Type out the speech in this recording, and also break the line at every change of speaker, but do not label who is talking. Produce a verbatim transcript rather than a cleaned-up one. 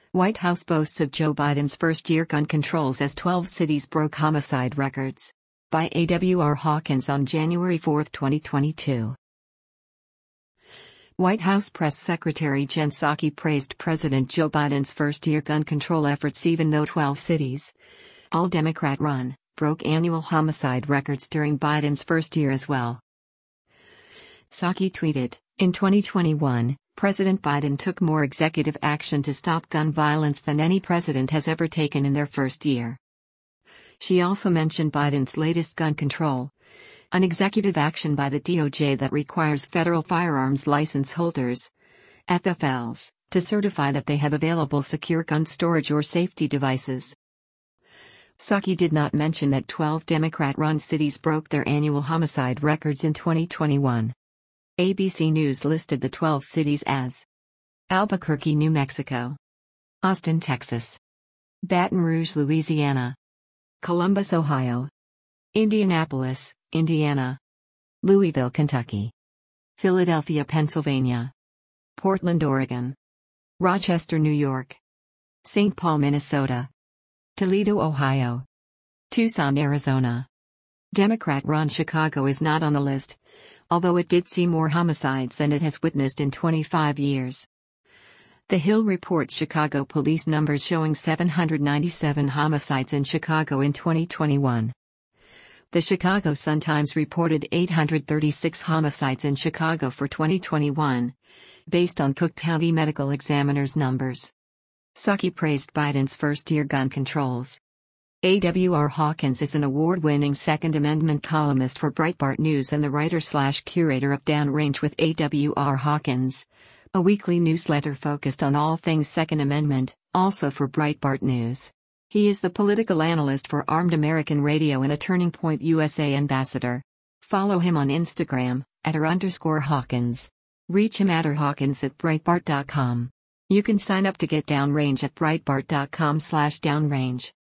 White House boasts of Joe Biden's first-year gun controls as twelve cities broke homicide records. By A W R Hawkins on January fourth, twenty twenty-two. White House Press Secretary Jen Psaki praised President Joe Biden's first-year gun control efforts even though twelve cities, all Democrat-run, broke annual homicide records during Biden's first year as well. Psaki tweeted, "In twenty twenty-one, President Biden took more executive action to stop gun violence than any president has ever taken in their first year." She also mentioned Biden's latest gun control, an executive action by the D O J that requires federal firearms license holders, F F Ls, to certify that they have available secure gun storage or safety devices. Psaki did not mention that twelve Democrat-run cities broke their annual homicide records in twenty twenty-one. A B C News listed the twelve cities as Albuquerque, New Mexico; Austin, Texas; Baton Rouge, Louisiana; Columbus, Ohio; Indianapolis, Indiana; Louisville, Kentucky; Philadelphia, Pennsylvania; Portland, Oregon; Rochester, New York; Saint Paul, Minnesota; Toledo, Ohio; Tucson, Arizona. Democrat-run Chicago is not on the list, although it did see more homicides than it has witnessed in twenty-five years. The Hill reports Chicago police numbers showing seven hundred ninety-seven homicides in Chicago in twenty twenty-one. The Chicago Sun-Times reported eight hundred thirty-six homicides in Chicago for twenty twenty-one, based on Cook County Medical Examiner's numbers. Psaki praised Biden's first-year gun controls. A W R Hawkins is an award-winning Second Amendment columnist for Breitbart News and the writer-slash-curator of Downrange with A W R Hawkins, a weekly newsletter focused on all things Second Amendment, also for Breitbart News. He is the political analyst for Armed American Radio and a Turning Point U S A ambassador. Follow him on Instagram, at r underscore Hawkins. Reach him at r Hawkins at Breitbart dot com. You can sign up to get Downrange at Breitbart dot com slash Downrange.